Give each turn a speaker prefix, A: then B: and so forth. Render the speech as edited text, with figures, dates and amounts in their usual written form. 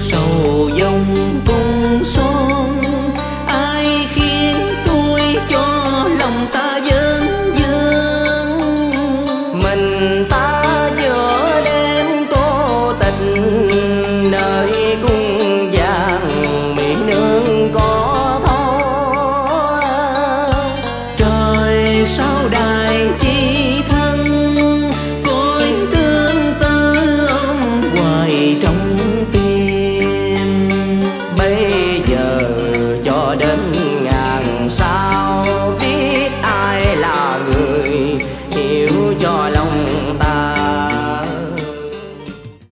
A: sầu dòng cung son, ai khiến xuôi cho lòng ta vấn vương. Mình ta